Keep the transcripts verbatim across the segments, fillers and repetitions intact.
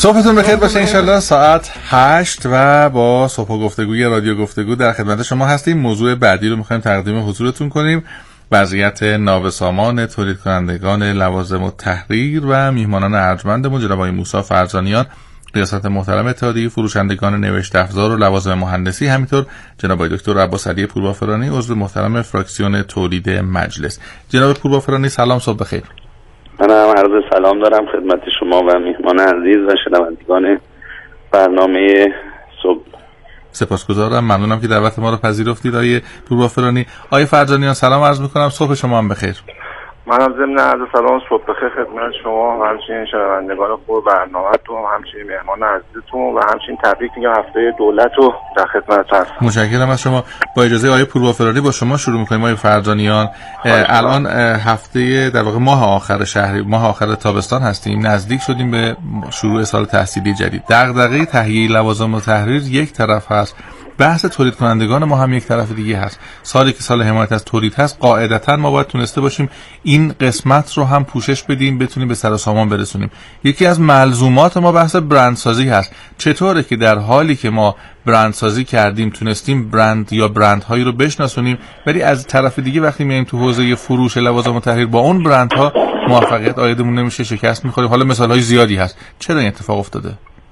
صبحتون بخیر باشه انشالله. ساعت هشت و با صبح گفتگوی رادیو گفتگو در خدمت شما هستیم. موضوع بعدی رو میخوایم تقدیم حضورتون کنیم. وضعیت نابسامان تولید کنندگان لوازم التحریر و میهمانان ارجمندمون جناب آقای موسی فرزانیان، ریاست محترم اتحادیه فروشندگان نوشت افزار و لوازم مهندسی، همینطور جناب آقای دکتر عباس علی پوربافرانی عضو محترم فراکسیون تولید مجلس. جناب پوربافرانی سلام، صبح بخیر. منم عرض سلام دارم خدمت شما و میهمان عزیز و شنوندگان برنامه صبح. سپاسگزارم، ممنونم که دعوت ما رو پذیرفتید آقای پوربافرانی. آقای فرزانیان سلام عرض میکنم، صبح شما هم بخیر. منم ضمن عرض سلام صبح بخیر خدمت شما و همچنین شنوندگان خوب برنامه‌تون و همچنین مهمان عزیزتون و همچنین تبریک میگم هفته دولت رو در خدمت هستم. متشکرم از شما. با اجازه آقای پوربافرانی با شما شروع می‌کنیم. آقای فرزانیان، الان هفته در واقع ماه آخر شهری ماه آخر تابستان هستیم، نزدیک شدیم به شروع سال تحصیلی جدید. دغدغه تهیه لوازم التحریر یک طرف هست، بحث تولید کنندگان ما هم یک طرف دیگه هست. سالی که سال حمایت از تولید هست، قاعدتاً ما باید تونسته باشیم این قسمت رو هم پوشش بدیم، بتونیم به سر و سامان برسونیم. یکی از ملزومات ما بحث برندسازی هست. چطوره که در حالی که ما برندسازی کردیم تونستیم برند یا برندهایی رو بشناسونیم، ولی از طرف دیگه وقتی میایم تو حوزه فروش لوازم التحریر با اون برندها موفقیت عایدمون نمیشه، شکست می‌خوریم. حالا مثال‌های زیادی هست. چرا این اتفاق افتاده؟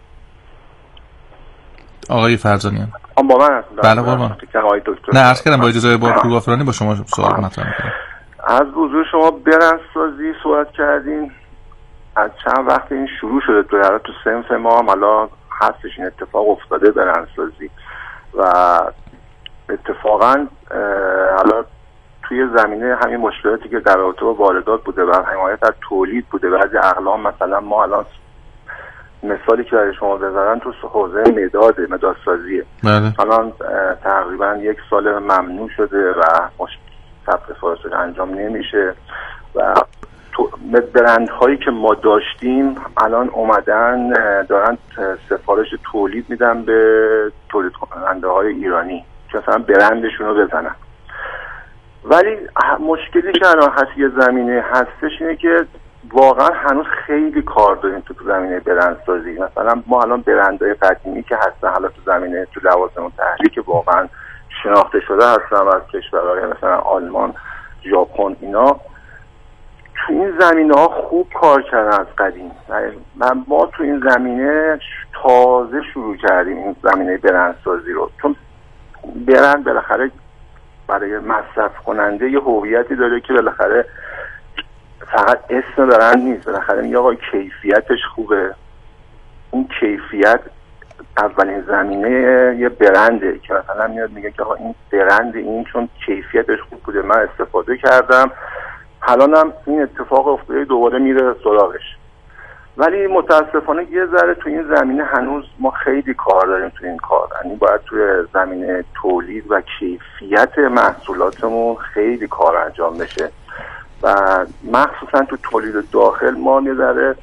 آقای فرزانیان. آن با من هستم. بله قربان. نه عرض کردم با اجازه با پوربافرانی با شما سوال مطرح می‌کنم. از حضور شما برندسازی صحبت کردین. از چند وقت این شروع شده تو حالا تو صنف ما هم حالا هستش این اتفاق افتاده برندسازی و اتفاقا حالا توی زمینه همین مشکلاتی که در رابطه با واردات بوده و حمایت از تولید بوده، بعضی اقلام مثلا ما الان مثالی که برای شما بزنم تو حوزه مداد مدادسازیه. بله. الان تقریبا یک سال ممنوع شده و ثبت فارسی انجام نمیشه و برندهایی که ما داشتیم الان اومدن دارن سفارش تولید میدن به تولید کننده های ایرانی که مثلا برندشون رو بزنن. ولی مشکلی که الان هست یه زمینه هستش اینه که واقعا هنوز خیلی کار داریم تو زمینه برندسازی. مثلا ما الان برندهای قدیمی که هستن حالا تو زمینه تو لوازم التحریر که واقعا شناخته شده هستن از کشورهای مثلا آلمان، ژاپن، اینا تو این زمینه ها خوب کار کردن از قدیم. من ما تو این زمینه تازه شروع کردیم این زمینه برندسازی رو، چون برند بالاخره برای مصرف کننده یه هویتی داره که بالاخره فقط اسم برند نیست، بالاخره میگه آقا کیفیتش خوبه. این کیفیت اولین زمینه یه برنده که مثلا میاد میگه که آقا این برند این چون کیفیتش خوب بوده من استفاده کردم، الانم این اتفاق افتاده دوباره میره سراغش. ولی متاسفانه یه ذره تو این زمینه هنوز ما خیلی کار داریم تو این کار. یعنی باید توی زمینه تولید و کیفیت محصولاتمون خیلی کار انجام بشه و مخصوصا تو تولید داخل ما یه ذره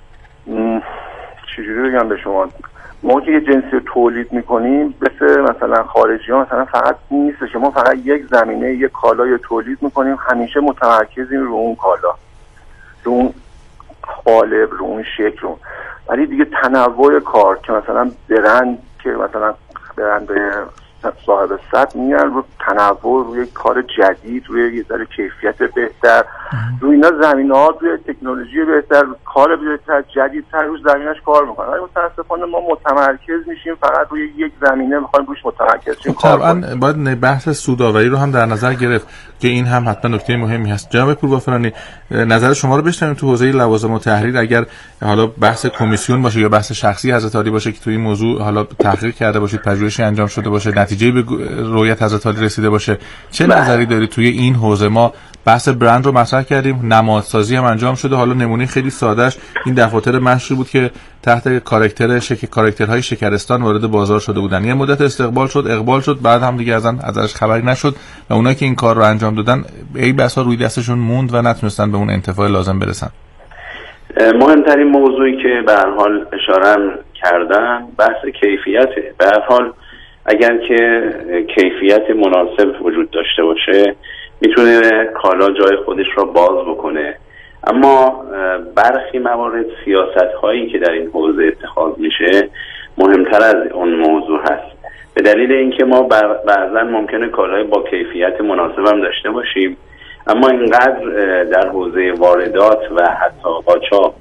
چجوری بگم به شما، ما که یه جنسی تولید میکنیم مثل مثلا خارجی ها مثلا فقط نیست که ما فقط یک زمینه یک کالای تولید میکنیم، همیشه متمرکزیم رو اون کالا، رو اون قالب، رو اون شکل. ولی دیگه تنوع کار که مثلا برند که مثلا برند صاحب صد میان رو تنوع، روی کار جدید، روی یه ذره کیفیت بهتر، روی اینا زمینه‌ها، روی تکنولوژی بهتر، کار بهتر، جدیدتر روی زمینش کار میکنن. ولی متاسفانه ما متمرکز میشیم فقط روی یک زمینه، میخوایم روش متمرکز شیم. طبعا باید بحث سودآوری رو هم در نظر گرفت که این هم حتما نکته مهمی هست. جناب پوربافرانی نظر شما رو بشنویم تو حوزه لوازم التحریر. اگر حالا بحث کمیسیون باشه یا بحث شخصی حضرت عالی باشه که تو این موضوع حالا تحقیق کرده باشید، پژوهشی انجام شده باشه، نتیجه به رؤیت حضرت عالی رسیده باشه، چه نظری دارید توی این حوزه؟ ما بحث برند رو مطرح کردیم، نمادسازی هم انجام شده. حالا نمونه خیلی سادهش این دفاتر مشی بود که تحت کاراکتر شک کاراکترهای شکرستان وارد بازار شده بودن. یه مدت استقبال شد، اقبال شد، بعد هم دیگه ازن ازش خبری نشد و اونایی که این کار رو انجام دادن ای بسا روی دستشون موند و نتونستن به اون انتفاع لازم برسن. مهمترین موضوعی که به هر حال اشاره کردن بحث کیفیته. به هر حال اگر که کیفیت مناسب وجود داشته باشه میتونه کالا جای خودش را باز بکنه اما برخی موارد سیاست هایی که در این حوزه اتخاذ میشه مهمتر از اون موضوع هست، به دلیل اینکه ما بعضا ممکنه کالای با کیفیت مناسب هم داشته باشیم، اما اینقدر در حوزه واردات و حتی قاچاق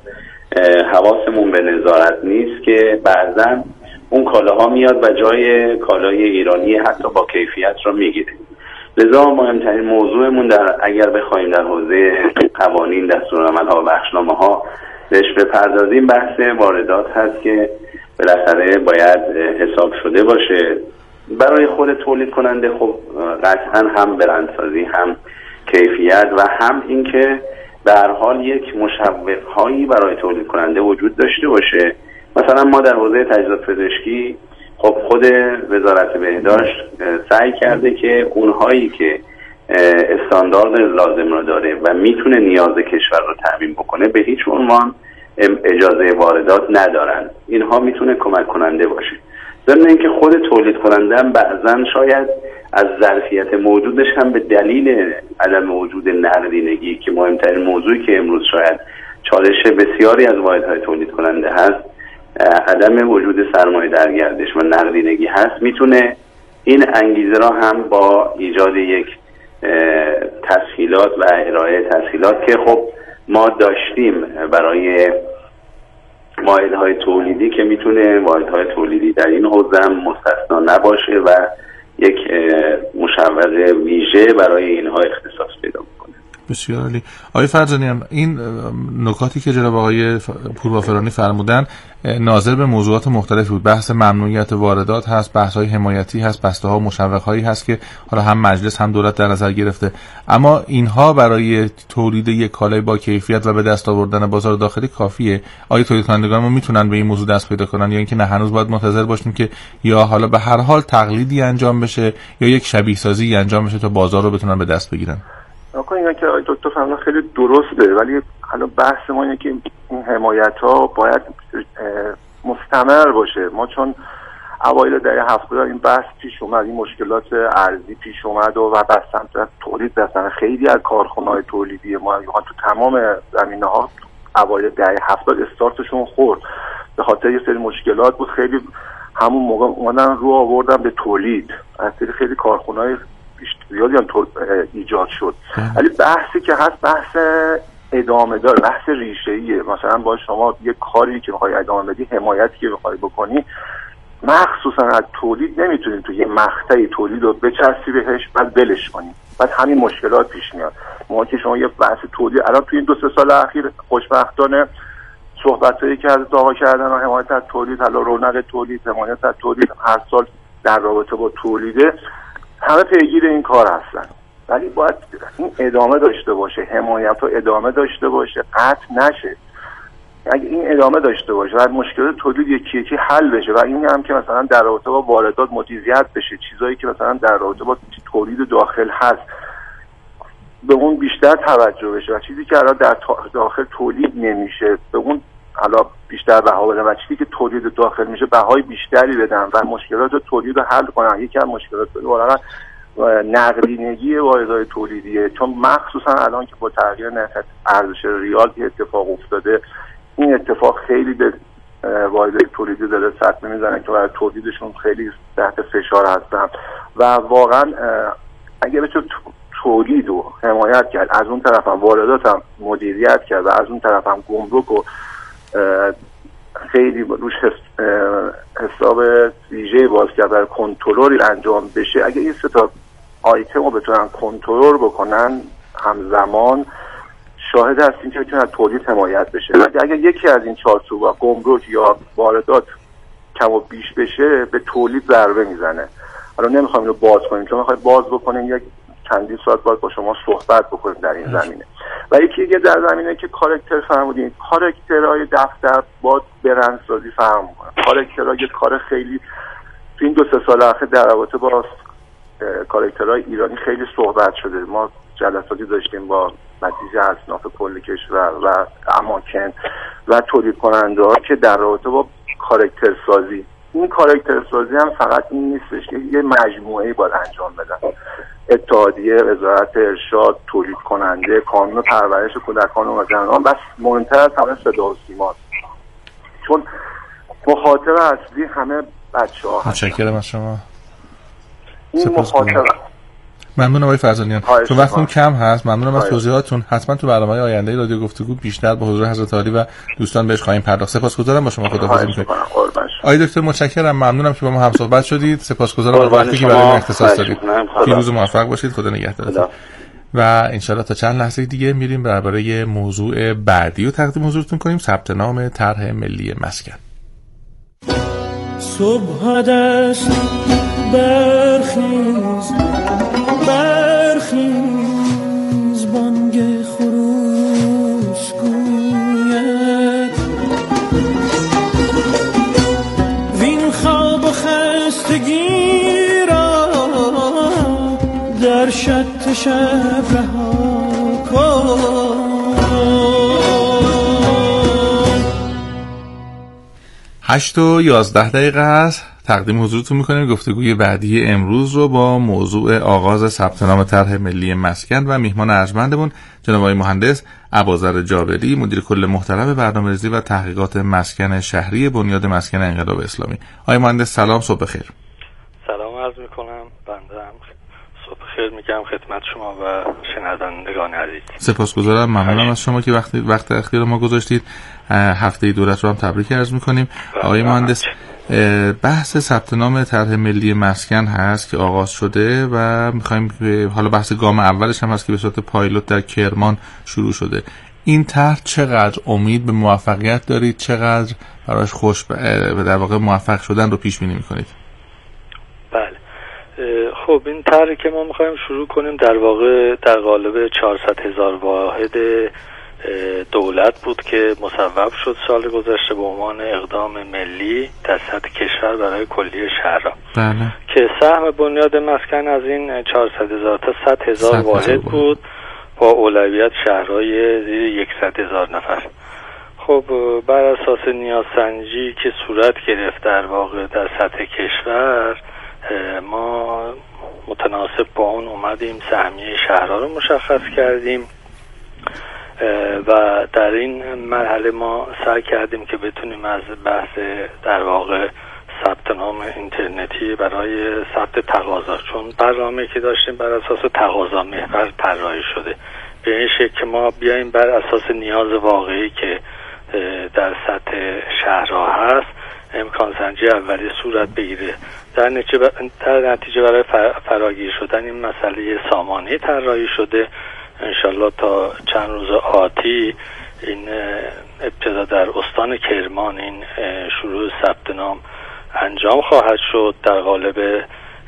حواسمون به نظارت نیست که بعضا اون کالاها میاد و جای کالای ایرانی حتی با کیفیت رو میگیره. لذا مهمترین موضوعمون در اگر بخوایم در حوزه قوانین، دستورالعمل‌ها و بخشنامه‌ها بهش بپردازیم بحث واردات هست که بالاخره باید حساب شده باشه برای خود تولید کننده. خب قطعا هم برندسازی، هم کیفیت و هم اینکه به هر حال یک مشوق‌هایی برای تولید کننده وجود داشته باشه. مثلا ما در حوزه تجهیزات پزشکی خب خود وزارت بهداشت سعی کرده که اونهایی که استاندارد لازم رو داره و میتونه نیاز کشور رو تامین بکنه به هیچ عنوان اجازه واردات ندارن. اینها میتونه کمک کننده باشه. ضمن اینکه خود تولید کننده هم بعضن شاید از ظرفیت موجودش هم به دلیل عدم وجود نقدینگی که مهمترین موضوعی که امروز شاید چالش بسیاری از واحدهای تولید کننده هست، عدم وجود سرمایه در گردش و نقدینگی هست، میتونه این انگیزه را هم با ایجاد یک تسهیلات و ارائه تسهیلات که خب ما داشتیم برای واحدهای تولیدی که میتونه واحدهای تولیدی در این حوزه هم مستثنا نباشه و یک مشوق ویژه برای اینها اختصاص پیدا کنه. بسیار عالی. آقای فرزانیان، این نکاتی که جناب آقای پوروافرانی فرمودن ناظر به موضوعات مختلفی بود. بحث ممنوعیت واردات هست، بحث‌های حمایتی هست، بسته‌ها و مشوق‌هایی هست که حالا هم مجلس هم دولت در نظر گرفته. اما اینها برای تولید یک کالای با کیفیت و به دست آوردن بازار داخلی کافیه؟ آیا تولید کنندگان ما میتونن به این موضوع دست پیدا کنن یا اینکه نه هنوز باید منتظر باشیم که یا حالا به هر حال تقلیدی انجام بشه یا یک شبیه سازی انجام بشه تا بازار رو بتونن به دست بگیرن؟ آقا اینا که آقای دکتر فرمودن خیلی درسته، ولی حالا بحث ما اینه که این حمایت ها باید مستمر باشه. ما چون اوایل دهه هفتاد این بحث پیش اومد، این مشکلات ارزی پیش اومد و و بس سمت تولید بستن خیلی از کارخانه‌های تولیدی ما تو تمام زمینه‌ها اوایل دهه هفتاد استارتشون خورد به خاطر یه سری مشکلات بود. خیلی همون موقع اومدن رو آوردن به تولید، از خیلی کارخانه‌های زیادی هم ایجاد شد. ولی بحثی که هست بحث ادامه دار، بحث ریشه‌ایه. مثلا با شما یک کاری که می‌خوای ادامه بدی، حمایتی که می‌خوای بکنی، مخصوصا از تولید نمیتونید تو یه مقطعی تولید رو بچسبی بهش بعد بلش کنی، بعد همین مشکلات پیش میاد. ما که شما یه بحث تولید الان تو این دو سه سال اخیر خوشبختانه صحبتایی که از داغا کردن و حمایت از تولید، حالا رونق تولید، حمایت از تولید هر سال در رابطه با تولیده همه پیگیر این کار هستن. ولی باید این ادامه داشته باشه، حمایت ها ادامه داشته باشه، قطع نشه. اگه این ادامه داشته باشه و مشکلات تولید یکی یکی حل بشه و این هم که مثلا در رابطه با واردات مدیریت بشه، چیزایی که مثلا در رابطه با تولید داخل هست به اون بیشتر توجه بشه و چیزی که الان در داخل تولید نمیشه به اون حالا بیشتر بها بدن و چیزی که تولید داخل میشه بهای بیشتری بدن و مشکلات تولید رو حل کنن. یکی از مشکلات واقعا نقدینگی واحدهای تولیدیه، چون مخصوصا الان که با تغییر نرخ ارزش ریال که اتفاق افتاده، این اتفاق خیلی به واحدهای تولیدی داره صدمه میزنه که برای تولیدشون خیلی تحت فشار هستن و واقعا اگه بشه تولید رو حمایت کرد، از اون طرف هم واردات هم مدیریت کرد و از اون طرف هم گمرک رو خیلی روش حساب ویژه باز کرد برای کنترلی انجام بشه، اگه این سه تا آیتم رو بتونن کنترل بکنن همزمان، شاهد هستیم که بتونن تولید حمایت بشه. اگه یکی از این چارچوبا گمرک یا واردات کم و بیش بشه به تولید ضربه میزنه. حالا نمیخوام اینو باز کنیم، چون میخوای باز بکنیم یک چندین ساعت باید با شما صحبت بکنیم در این زمینه. و یکی دیگه در زمینه که کاراکتر فرمودین، کاراکترهای دفتر با برندسازی فرق میکنه. کاراکترها یک کار خیلی تو این دو سه سال اخیر در رابطه با کاراکترهای ایرانی خیلی صحبت شده. ما جلساتی داشتیم با نتیجه اصناف کل کشور و اماکن و تولید کننده ها که در رابطه با کاراکتر سازی، این کاراکتر سازی هم فقط این نیستش که یه مجموعه باید انجام بدن. اتحادیه، وزارت ارشاد، تولید کننده، کانون پرورش کودکان و جوانان، بس مهمتر از همه صدا و سیماست، چون مخاطب اصلی همه بچه‌ها هستن. متشکرم از شما. این مخاطب ممنونم آقای فرزانیان. چون وقتمون کم هست، ممنونم از توضیحاتتون. حتما تو برنامه‌های آینده رادیو گفتگو بیشتر با حضور حضرت عالی و دوستان بهش خواهیم پرداخت. سپاسگزارم، با شما خداحافظی می‌کنم. آقای دکتر متشکرم، ممنونم که با ما هم صحبت شدید. سپاسگزارم از وقتی که برای ما اختصاص دادید. پیروز و موفق باشید. خدا نگهدارتون. و انشالله تا چند لحظه دیگه میریم برای موضوع بعدی رو تقدیم حضورتون کنیم، ثبت نام طرح ملی مسکن. صبح دست برخیز برخیز بانگ خروس گوید وین خواب و خستگی را در شط شب رها کن. هشت و یازده دقیقه است. تقدیم حضورتون میکنیم گفتگوی بعدی امروز رو با موضوع آغاز ثبت نام طرح ملی مسکن و میهمان ارجمندمون جناب آقای مهندس ابوذر جابری، مدیر کل محترم برنامه‌ریزی و تحقیقات مسکن شهری بنیاد مسکن انقلاب اسلامی. آقای مهندس سلام، صبح بخیر. سلام عرض میکنم. بنده هم صبح بخیر میگم خدمت شما و شنوندگان عزیز. سپاسگزارم، ممنونم از شما که وقت وقت اختیار ما گذاشتید. هفته دولت رو هم تبریک عرض میکنیم. آقای مهندس، بحث ثبت نام طرح ملی مسکن هست که آغاز شده و میخوایم حالا بحث گام اولش هم هست که به صورت پایلوت در کرمان شروع شده. این طرح چقدر امید به موفقیت دارید؟ چقدر براش خوش در واقع موفق شدن رو پیش بینی میکنید؟ بله، خب این طرحی که ما میخوایم شروع کنیم در واقع در قالب چهارصد هزار واحد دولت بود که مصوب شد سال گذشته به عنوان اقدام ملی در سطح کشور برای کلیه شهرها. بله. که سهم بنیاد مسکن از این چهارصد هزار تا صد هزار واحد بود با اولویت شهرهای زیر صد هزار نفر. خب بر اساس نیازسنجی که صورت گرفت در واقع در سطح کشور، ما متناسب با اون اومدیم سهمیه شهرها رو مشخص کردیم و در این مرحله ما سعی کردیم که بتونیم از بحث در واقع ثبت نام اینترنتی برای ثبت تقاضا، چون برنامه‌ای که داشتیم بر اساس تقاضا محور طراحی شده، به این شکل که ما بیایم بر اساس نیاز واقعی که در سطح شهرها هست امکان سنجی اولی صورت بگیره. در نتیجه در نتیجه برای فراگیر شدن این مسئله سامانه طراحی شده. انشالله تا چند روز آتی این ابتدا در استان کرمان این شروع ثبت نام انجام خواهد شد در قالب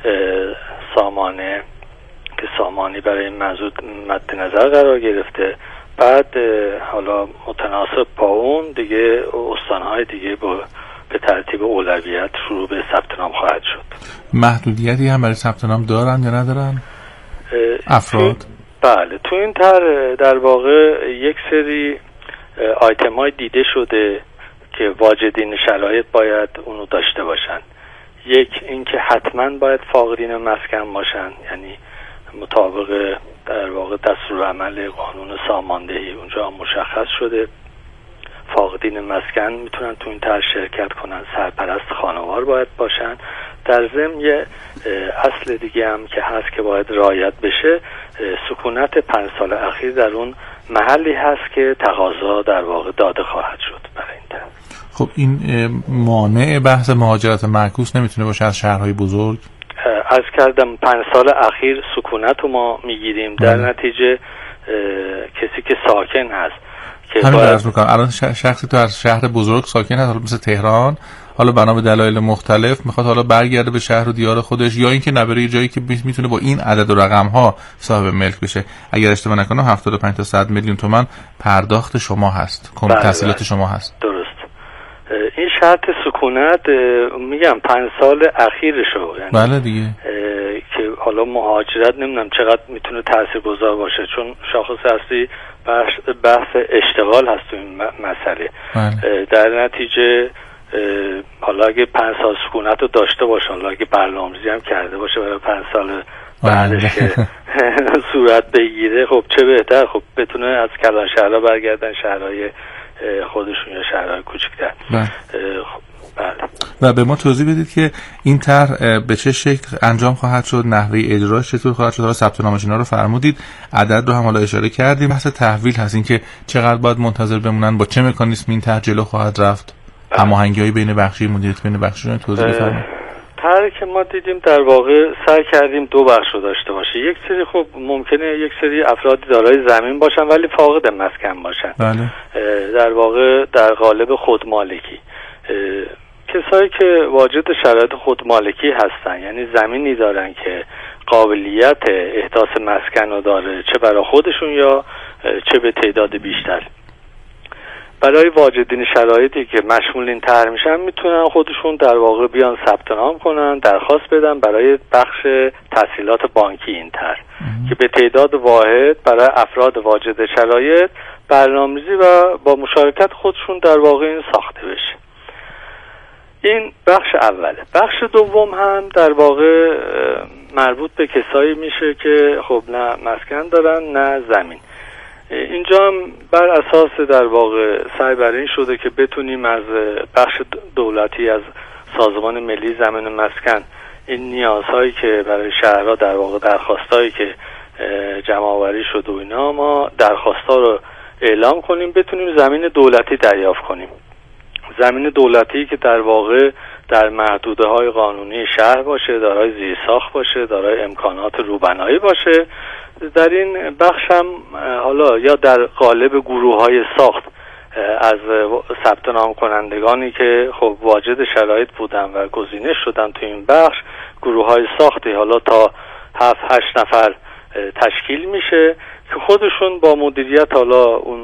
سامانه که سامانی برای این موضوع مد نظر قرار گرفته. بعد حالا متناسب با اون دیگه استانهای دیگه با به ترتیب اولویت شروع به ثبت نام خواهد شد. محدودیتی هم برای ثبت نام دارن یا ندارن افراد؟ بله، تو این طرح در واقع یک سری آیتم های دیده شده که واجدین شرایط باید اونو داشته باشن. یک اینکه حتما باید فاقدین مسکن باشن، یعنی مطابق در واقع دستورالعمل قانون ساماندهی اونجا مشخص شده فاقدین مسکن میتونن تو این طرح شرکت کنن، سرپرست خانوار باید باشن. در ضمن یه اصل دیگه هم که هست که باید رعایت بشه، سکونت پنج سال اخیر در اون محلی هست که تقاضا در واقع داده خواهد شد برای این طرح. خب این مانع بحث مهاجرت معکوس نمیتونه باشه از شهرهای بزرگ؟ عرض کردم پنج سال اخیر سکونت رو ما میگیریم، در نتیجه کسی که ساکن هست که همین باید... درست میکنم. الان شخصی تو از شهر بزرگ ساکن هست، حالا مثل تهران، حالا بنا به دلایل مختلف میخواد حالا برگرده به شهر و دیار خودش، یا اینکه نبره جایی که میتونه با این عدد و رقم ها صاحب ملک بشه. اگر اشتباه نکنم هفتاد و پنج تا صد میلیون تومان پرداخت شما هست، کم تحصیلات شما هست. درست. این شرط سکونت میگم پنج سال اخیرشو، یعنی بله دیگه، که حالا مهاجرت نمیدونم چقدر میتونه تاثیرگذار باشه، چون شاخص اصلی بحث اشتغال هست تو این مسئله. بله. در نتیجه حالا اگه پنج سال سکونت رو داشته باشه، حالا اگه برنامه‌ریزی هم کرده باشه برای پنج سال بعدش که صورت بگیره، خب چه بهتر، خب بتونه از کلان شهرها برگردن شهرهای خودشون یا شهرهای کوچکتر. بله. و به ما توضیح بدید که این طرح به چه شکل انجام خواهد شد، نحوه اجراش چطور خواهد شد. حالا ثبت نامش اینا رو فرمودید، عدد رو هم حالا اشاره کردیم. بحث تحویل هست، این که چقدر باید منتظر بمونن، با چه مکانیزم این طرح جلو خواهد رفت، هماهنگی‌های بین بخشی مدیریت بین بخشی توضیح بفرمایید. طرحی که ما دیدیم در واقع سعی کردیم دو بخش رو داشته باشه. یک سری خب ممکنه یک سری افراد دارای زمین باشن ولی فاقد مسکن باشن. بله. در واقع در قالب خودمالکی، کسایی که واجد شرایط خودمالکی هستن، یعنی زمینی دارن که قابلیت احداث مسکن رو داره، چه برای خودشون یا چه به تعداد بیشتر. برای واجدین شرایطی که مشمول این طرح میشن میتونن خودشون در واقع بیان ثبت نام کنن، درخواست بدن برای بخش تسهیلات بانکی این طرح که به تعداد واحد برای افراد واجد شرایط برنامه‌ریزی و با مشارکت خودشون در واقع این ساخته بشه. این بخش اوله. بخش دوم هم در واقع مربوط به کسایی میشه که خب نه مسکن دارن نه زمین. اینجا هم بر اساس در واقع سعی بر این شده که بتونیم از بخش دولتی، از سازمان ملی زمین و مسکن، این نیازهایی که برای شهرها در واقع درخواستایی که جمع آوری شده و اینا، ما درخواستا رو اعلام کنیم، بتونیم زمین دولتی دریافت کنیم. زمین دولتی که در واقع در محدوده های قانونی شهر باشه، دارای زیرساخت باشه، دارای امکانات روبنایی باشه. در این بخش هم حالا یا در قالب گروه های ساخت از ثبت نام کنندگانی که خب واجد شرایط بودن و گزینش شدن تو این بخش، گروه های ساختی حالا تا هفت هشت نفر تشکیل میشه که خودشون با مدیریت حالا اون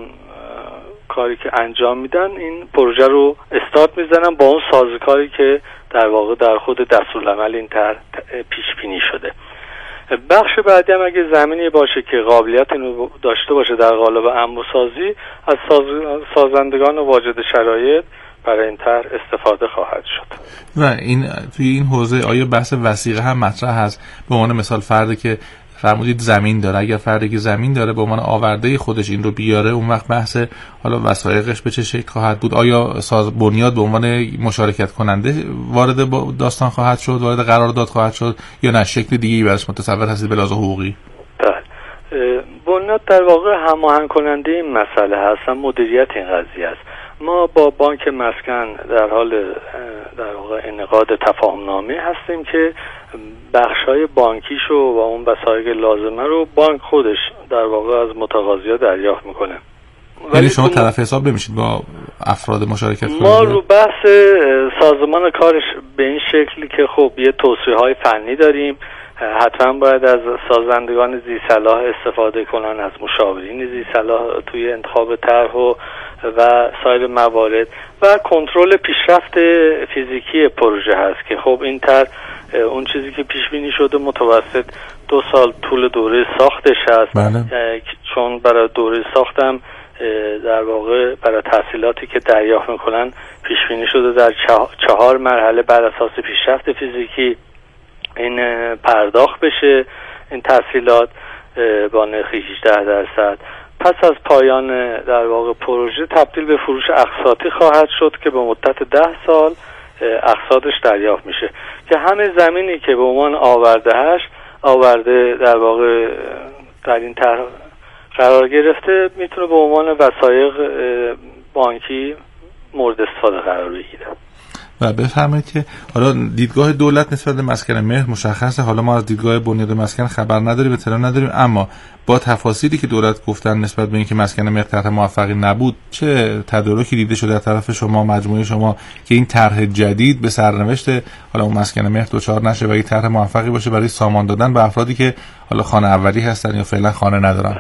کاری که انجام میدن این پروژه رو استارت میزنن با اون سازوکاری که در واقع در خود دستورالعمل این طرح پیش بینی شده. بخش بعدی هم اگه زمینی باشه که قابلیت اینو داشته باشه در قالب انبوسازی، از ساز... سازندگان واجد شرایط برای این طرح استفاده خواهد شد. و این توی این حوزه آیا بحث وثیقه هم مطرح هست؟ به عنوان مثال فردی که فرمودید زمین داره، اگر فردی که زمین داره به عنوان آورده خودش این رو بیاره، اون وقت بحث حالا وثایقش به چه شکل خواهد بود؟ آیا ساز بنیاد به عنوان مشارکت کننده وارد داستان خواهد شد، وارد قرارداد خواهد شد، یا نه شکل دیگه‌ای براش متصور هستید به لحاظ حقوقی؟ بله، بنیاد در واقع هماهنگ کننده این مسئله هست، مدیریت این قضیه است. ما با بانک مسکن در حال در واقع انعقاد تفاهم‌نامه هستیم که بخش‌های بانکیشو و اون وثایق لازمه رو بانک خودش در واقع از متقاضی‌ها دریافت میکنه. ولی شما طرف حساب نمیشید با افراد مشارکت کننده؟ ما رو بحث سازمان کارش به این شکلی که خب یه توصیه‌های فنی داریم، حتما باید از سازندگان ذی‌صلاح استفاده کنن، از مشاورین ذی‌صلاح توی انتخاب طرح و و سایر موارد، و کنترل پیشرفت فیزیکی پروژه هست که خب این طرح اون چیزی که پیش بینی شده متوسط دو سال طول دوره ساختش هست. بله. چون برای دوره ساختم در واقع برای تحصیلاتی که دریافت میکنن پیش بینی شده در چهار مرحله بر اساس پیشرفت فیزیکی این پرداخت بشه، این تحصیلات با نرخ هجده درصد. پس از پایان در واقع پروژه تبدیل به فروش اقساطی خواهد شد که به مدت ده سال اقساطش دریافت میشه که همه زمینی که به عنوان آورده هش آورده در واقع در این طرح قرار گرفته میتونه به عنوان وثایق بانکی مورد استفاده قرار بگیره. و بفرمایید که حالا دیدگاه دولت نسبت به مسکن مهر مشخصه، حالا ما از دیدگاه بنیاد مسکن خبر نداریم، اطلاع نداریم، اما با تفاصیلی که دولت گفتن نسبت به اینکه مسکن مهر طرح موفقی نبود، چه تدارکی دیده شده در طرف شما، مجموعه شما، که این طرح جدید به سرنوشت حالا اون مسکن مهر دوچار نشه و این طرح موفقی باشه برای سامان دادن به افرادی که حالا خانه اولی هستن یا فعلا خانه ندارن؟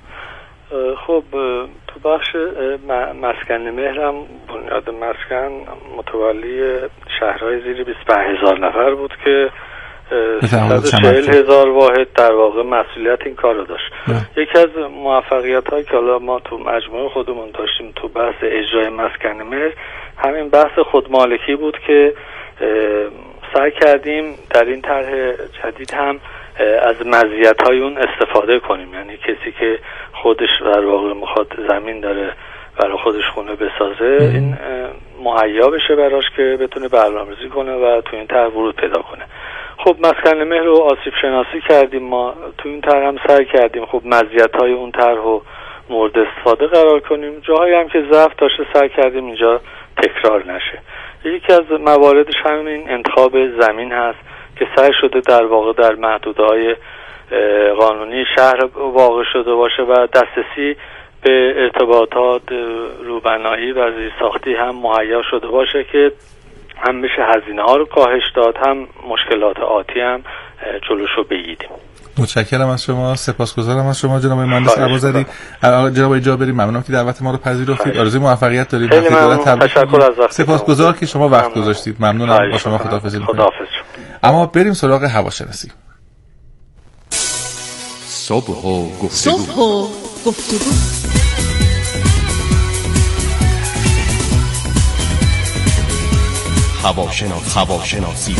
خب تو بخش مسکن مهر هم بنیاد مسکن متولی شهرهای زیر بیست و پنج هزار نفر بود که سیصد و چهل هزار واحد در واقع مسئولیت این کار رو داشت. یکی از موفقیت هایی که حالا ما تو مجموعه خودمون داشتیم تو بحث اجرای مسکن مهر همین بحث خودمالکی بود که سعی کردیم در این طرح جدید هم از مزیت‌های اون استفاده کنیم. یعنی کسی که خودش در واقع میخواد زمین داره برای خودش خونه بسازه، این مهیا بشه براش که بتونه برنامه‌ریزی کنه و تو این طرح ورود پیدا کنه. خب مسکن مهر رو آسیب شناسی کردیم، ما تو این طرح هم سعی کردیم خب مزیت‌های اون طرح رو مورد استفاده قرار کنیم. جاهایی هم که ضعف داشته سعی کردیم اینجا تکرار نشه. یکی از مواردش همین انتخاب زمین هست که سعی شده در واقع در محدوده‌های قانونی شهر واقع شده باشه و دسترسی به ارتباطات روبنایی و زیرساختی هم مهیا شده باشه که هم بشه هزینه ها رو کاهش داد، هم مشکلات آتی هم جلوشو بگیریم. متشکرم از شما، سپاسگزارم از شما جناب مهندس ابوذری. جناب جابری ممنونم که دعوت ما رو پذیرفتید. آرزوی موفقیت دارید. خیلی ممنون. تشکر از وقتتون. سپاسگزار که شما وقت گذاشتید. ممنونم. با شما خداحافظی می‌کنم. خداحافظ. اما بریم سراغ هواشناسی. صبح و گفتگو. صبح و گفتگو. هواشناسی. هواشناسی.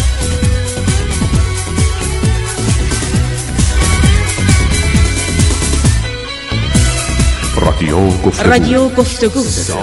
رادیو گفتگو. رادیو گفتگو.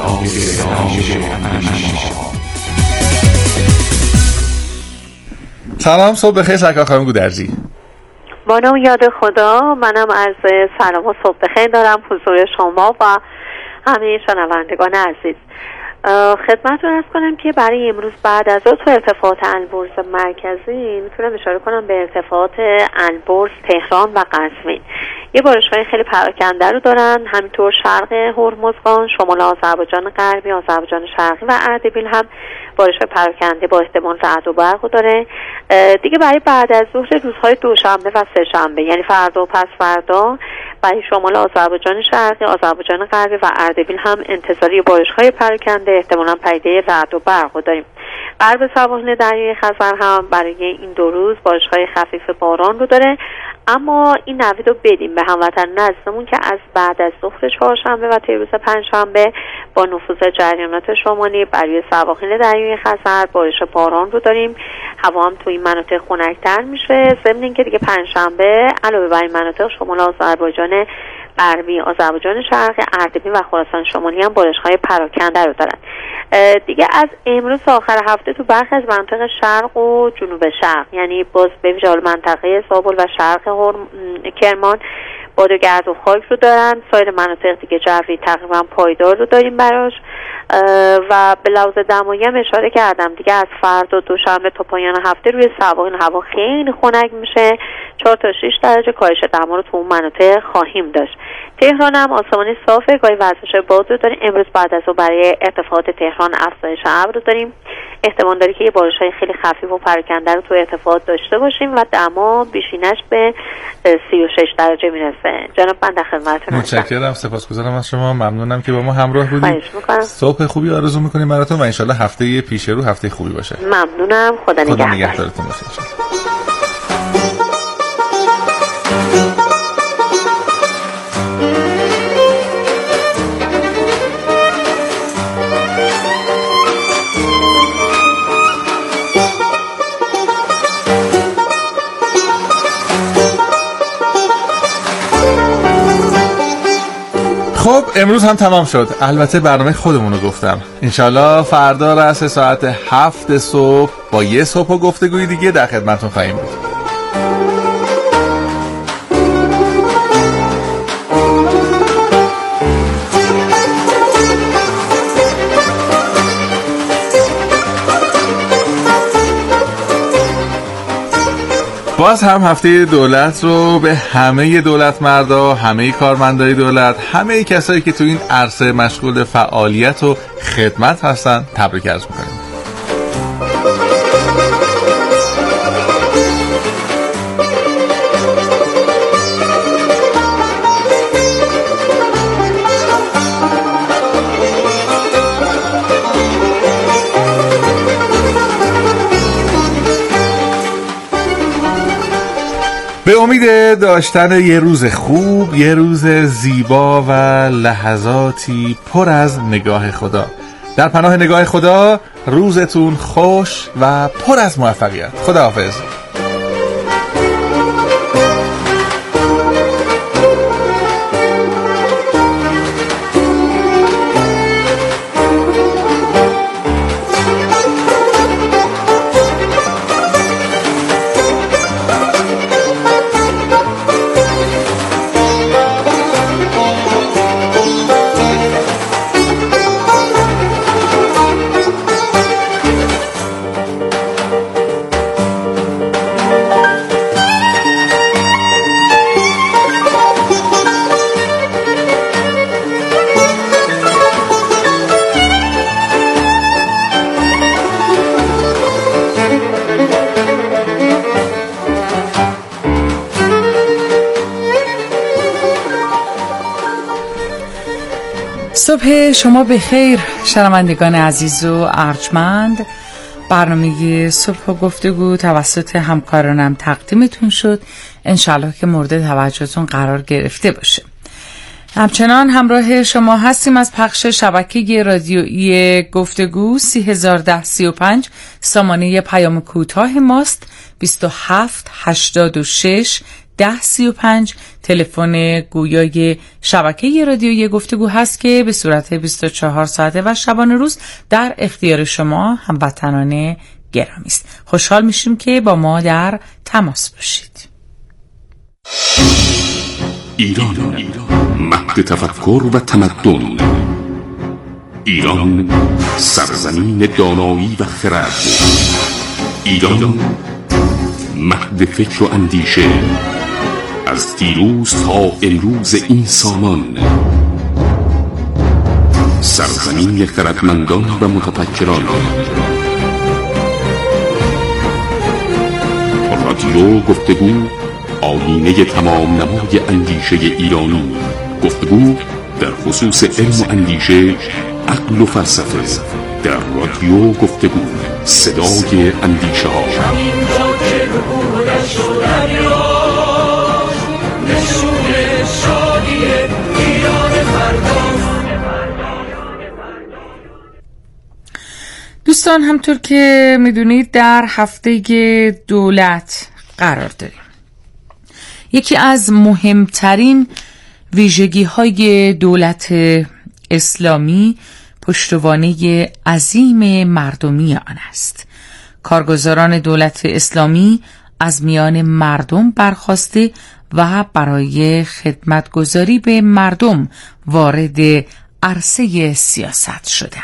سلام، صبح بخیر. سرکار خانم گودرزی. با نام یاد خدا، منم از سلام و صبح بخیر دارم حضور شما و همه شنوندگان عزیز. خدمتتون عرض کنم که برای امروز بعد از تو ارتفاعات البرز مرکزی میتونم اشاره کنم به ارتفاعات البرز تهران و قزوین. یه بارش‌های خیلی پراکنده رو دارن، همینطور شرق هرمزگان، شمال آذربایجان غربی، آذربایجان شرقی و اردبیل هم بارش‌های پراکنده با احتمال رعد و برق داره. دیگه برای بعد از ظهر روزهای دوشنبه و سه‌شنبه، یعنی فردا و پس فردا، برای شمال آذربایجان شرقی، آذربایجان غربی و اردبیل هم انتظاری بارش‌های پراکنده احتمالاً پدیده رعد و برق داریم. غرب سواحل دریای خزر هم برای این دو روز بارش‌های خفیف باران رو داره، اما این نوید رو بدیم به هموطنان عزیزمون که از بعد از ظهر چهارشنبه و طی روز پنجشنبه با نفوذ جریانات شمالی برای سواحل دریای خزر بارش باران رو داریم. هوا هم تو این مناطق خنک‌تر میشه، ضمن اینکه دیگه پنجشنبه علاوه بر این مناطق شمال آذربایجان غربی، آذربایجان شرقی، اردبیل و خراسان شمالی هم بارش‌های پراکنده رو دارن. دیگه از امروز آخر هفته تو برخی از مناطق شرق و جنوب شرق، یعنی باز به ویژه منطقه زابل و شرق کرمان باد و گرد و خاک رو دارن. سایر مناطق دیگه جوی تقریبا پایدار رو داریم براش و به لحاظ دمایی هم اشاره کردم دیگه از فردا دوشنبه تا پایان هفته روی سواحل هوا خیلی خنک میشه، چهار تا شش درجه کاهش دما رو تو اون مناطق خواهیم داشت. تهران هم آسمان صافه، گاهی وزش باد رو داریم. امروز بعد از اون برای ارتفاعات تهران افزایش ابر رو داریم، احتمال داره که یه بارش‌های خیلی خفیف و پراکنده رو تو ارتفاعات داشته باشیم و دما بیشینش به سی و شش درجه میرسه. جناب بنده خدمتتون هستم. متشکرم، سپاسگزارم از شما، ممنونم که با ما همراه بودید. صبح خوبی آرزو می‌کنیم براتون و ان شاءالله هفته پیش رو هفته خوبی باشه. ممنونم، خدا نگهدار. خدا نگهدارتون باشه. خب امروز هم تمام شد. البته برنامه خودمون رو گفتم. انشالله فردا رأس ساعت هفت صبح با یه صبح و گفتگوی دیگه در خدمتون خواهیم بود. باز هم هفته دولت رو به همه دولت مردا، همه کارمندای دولت، همه کسایی که تو این عرصه مشغول فعالیت و خدمت هستن تبریک عرض می‌کنیم. به امید داشتن یه روز خوب، یه روز زیبا و لحظاتی پر از نگاه خدا. در پناه نگاه خدا روزتون خوش و پر از موفقیت. خداحافظ. صبح شما بخیر شنوندگان عزیز و ارجمند. برنامه صبح و گفتگو توسط همکارانم تقدیمتون شد. انشالله که مورد توجهتون قرار گرفته باشه. همچنان همراه شما هستیم از پخش شبکه رادیویی گفتگو سی هزار و ده سی و پنج. سامانه پیام کوتاه ماست بیست و هفت هشتاد و شش ده سی و پنج. تلفن گویای شبکه رادیویی گفتگو هست که به صورت بیست و چهار ساعته و شبانه روز در اختیار شما هموطنان گرامی است. خوشحال میشیم که با ما در تماس باشید. ایران، مهد تفکر و تمدن. ایران، سرزمین دانایی و خرد. ایران، مهد فکر و اندیشه. از دیروز تا امروز این سامان، سرزمین خردمندان و متفکران. رادیو گفتگو، آیینه تمام نمای اندیشه ایرانی. گفتگو در خصوص علم و اندیشه، عقل و فلسفه. در رادیو گفتگو، صدای اندیشه ها. دوستان، همطور که میدونید در هفته دولت قرار داریم. یکی از مهمترین ویژگی های دولت اسلامی پشتوانه عظیم مردمی آن است. کارگزاران دولت اسلامی از میان مردم برخاسته و برای خدمتگزاری به مردم وارد عرصه سیاست شدند.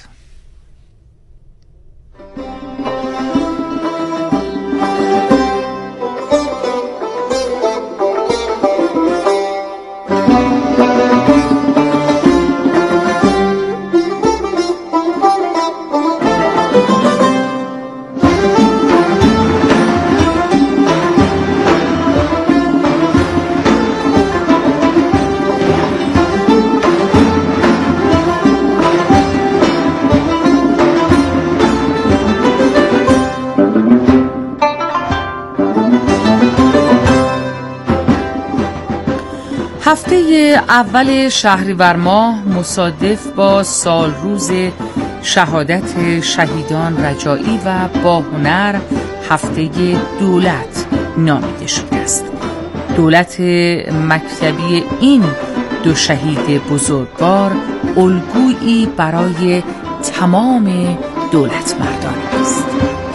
هفته اول شهریور ماه مصادف با سال روز شهادت شهیدان رجایی و باهنر هفته دولت نامیده شده است. دولت مکتبی این دو شهید بزرگوار الگویی برای تمام دولت مردان است.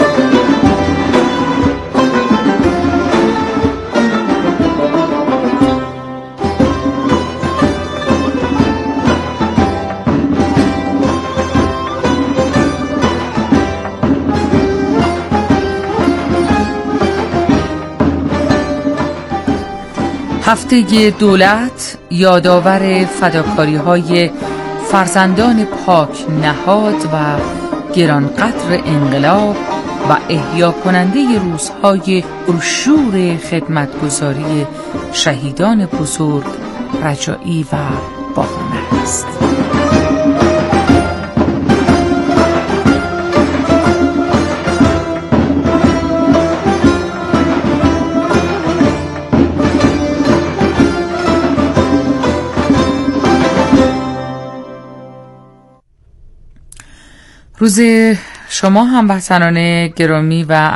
هفته دولت یادآور فداکاری‌های فرزندان پاک نهاد و گرانقدر انقلاب و احیا کننده روزهای پرشور خدمتگزاری شهیدان بزرگ رجایی و باهنر است. روز شما هموطنان گرامی و